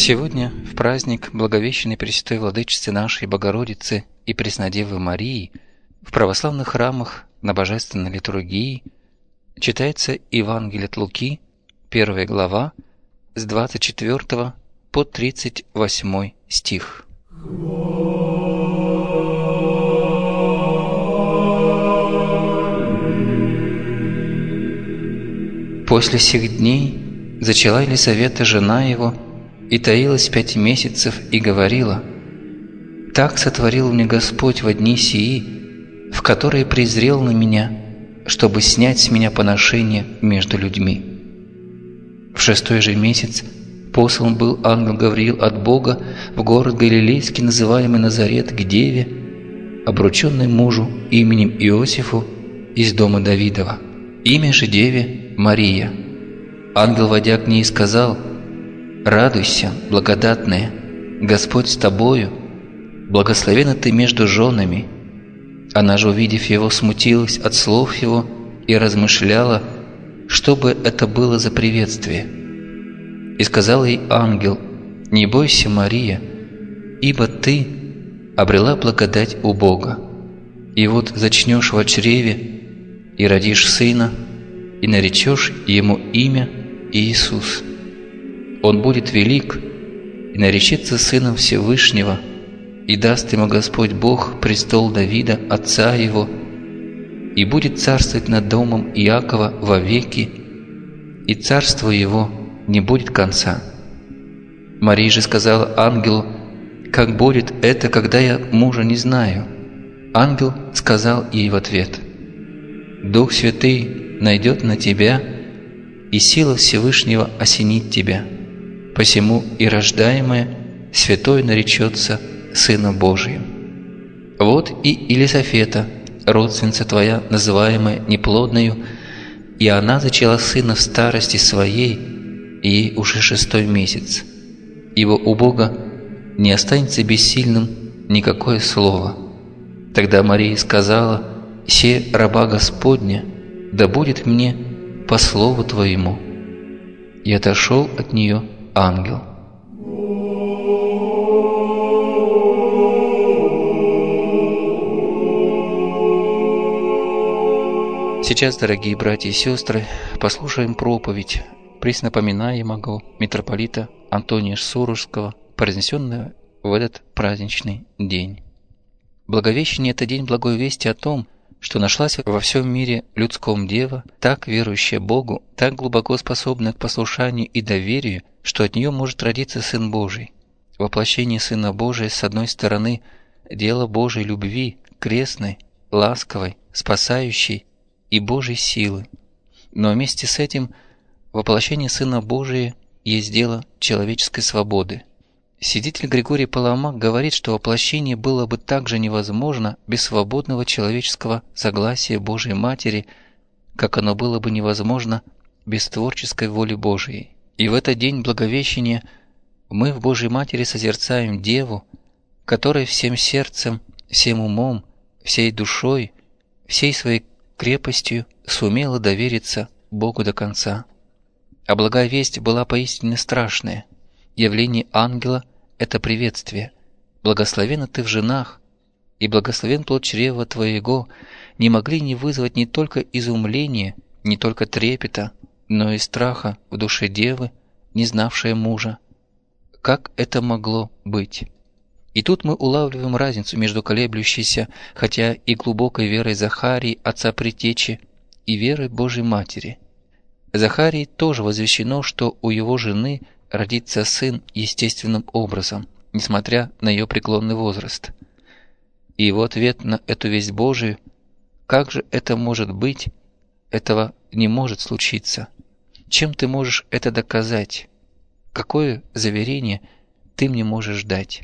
Сегодня, в праздник Благовещенной Пресвятой Владычицы нашей Богородицы и Преснодевы Марии, в православных храмах на Божественной литургии читается Евангелие от Луки, 1 глава, с 24 по 38 стих. После сих дней зачала Елисавета, жена его, и таилась 5 месяцев, и говорила: «Так сотворил мне Господь во дни сии, в которые презрел на меня, чтобы снять с меня поношение между людьми». В 6 же месяц послан был ангел Гавриил от Бога в город Галилейский, называемый Назарет, к деве, обрученной мужу именем Иосифу из дома Давидова. Имя же деве Мария. Ангел, войдя к ней, сказал: «Радуйся, благодатная, Господь с тобою, благословенна ты между женами». Она же, увидев его, смутилась от слов его и размышляла, что бы это было за приветствие. И сказал ей ангел: «Не бойся, Мария, ибо ты обрела благодать у Бога. И вот зачнешь во чреве, и родишь сына, и наречешь ему имя Иисус. Он будет велик и наречется сыном Всевышнего, и даст ему Господь Бог престол Давида, отца его, и будет царствовать над домом Иакова вовеки, и царство его не будет конца». Мария же сказала ангелу: «Как будет это, когда я мужа не знаю?» Ангел сказал ей в ответ: «Дух Святый найдет на тебя, и сила Всевышнего осенит тебя. Посему и рождаемое святой наречется Сыном Божиим. Вот и Елисавета, родственница твоя, называемая неплодною, и она зачала сына в старости своей, и ей уже 6 месяц. Ибо у Бога не останется бессильным никакое слово». Тогда Мария сказала: «Се раба Господня, да будет мне по слову твоему». И отошел от нее ангел. Сейчас, дорогие братья и сестры, послушаем проповедь преснопоминаемого митрополита Антония Сурожского, произнесенную в этот праздничный день. Благовещение – это день благой вести о том, что нашлась во всем мире людском дева, так верующая Богу, так глубоко способная к послушанию и доверию, что от нее может родиться Сын Божий. Воплощение Сына Божия, с одной стороны, дело Божьей любви, крестной, ласковой, спасающей и Божьей силы. Но вместе с этим воплощение Сына Божия есть дело человеческой свободы. Святитель Григорий Паламак говорит, что воплощение было бы также невозможно без свободного человеческого согласия Божией Матери, как оно было бы невозможно без творческой воли Божией. И в этот день Благовещения мы в Божьей Матери созерцаем Деву, которая всем сердцем, всем умом, всей душой, всей своей крепостью сумела довериться Богу до конца. А благая весть была поистине страшная. Явление ангела – это приветствие. «Благословенна ты в женах, и благословен плод чрева твоего», не могли не вызвать не только изумления, не только трепета, но и страха в душе девы, не знавшей мужа. Как это могло быть? И тут мы улавливаем разницу между колеблющейся, хотя и глубокой верой Захарии, отца Предтечи, и верой Божьей Матери. Захарии тоже возвещено, что у его жены родится сын естественным образом, несмотря на ее преклонный возраст. И его ответ на эту весть Божию: «Как же это может быть? Этого не может случиться. Чем ты можешь это доказать? Какое заверение ты мне можешь дать?»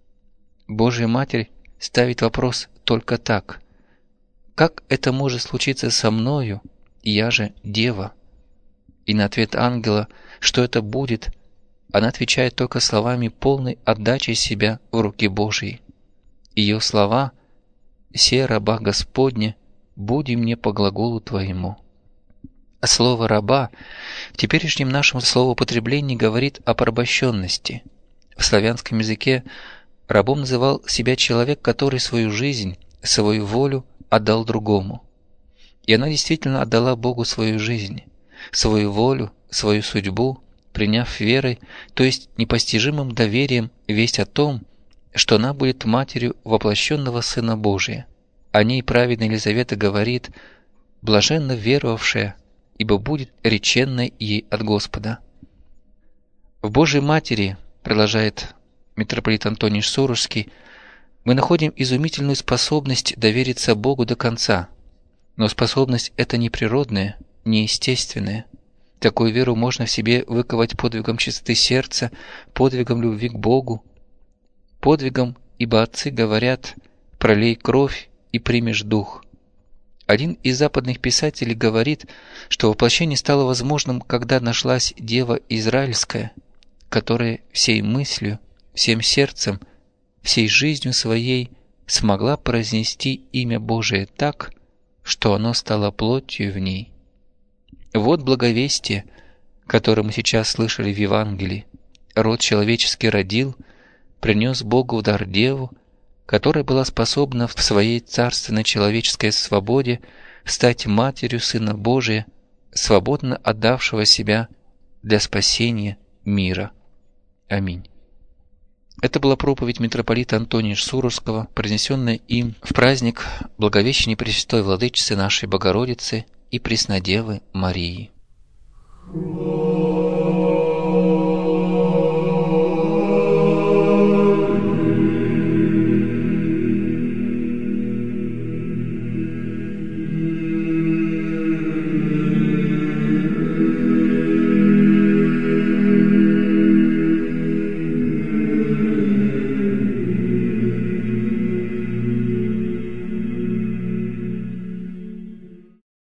Божья Матерь ставит вопрос только так: «Как это может случиться со мною, я же дева?» И на ответ ангела, что это будет, она отвечает только словами полной отдачи себя в руки Божьи. Ее слова: «Се раба Господня, буди мне по глаголу Твоему». Слово «раба» в теперешнем нашем словоупотреблении говорит о порабощенности. В славянском языке рабом называл себя человек, который свою жизнь, свою волю отдал другому. И она действительно отдала Богу свою жизнь, свою волю, свою судьбу, приняв верой, то есть непостижимым доверием, весть о том, что она будет матерью воплощенного Сына Божия. О ней праведная Елизавета говорит: «Блаженно веровавшая, ибо будет реченной ей от Господа». В Божьей Матери, продолжает митрополит Антоний Сурожский, мы находим изумительную способность довериться Богу до конца, но способность эта не природная, не естественная. Такую веру можно в себе выковать подвигом чистоты сердца, подвигом любви к Богу, подвигом, ибо отцы говорят: «Пролей кровь и примешь дух». Один из западных писателей говорит, что воплощение стало возможным, когда нашлась Дева Израильская, которая всей мыслью, всем сердцем, всей жизнью своей смогла произнести имя Божие так, что оно стало плотью в ней. Вот благовестие, которое мы сейчас слышали в Евангелии. Род человеческий родил, принес Богу в дар Деву, которая была способна в своей царственной человеческой свободе стать матерью Сына Божия, свободно отдавшего себя для спасения мира. Аминь. Это была проповедь митрополита Антония Сурожского, произнесенная им в праздник Благовещения Пресвятой Владычицы нашей Богородицы и Преснодевы Марии.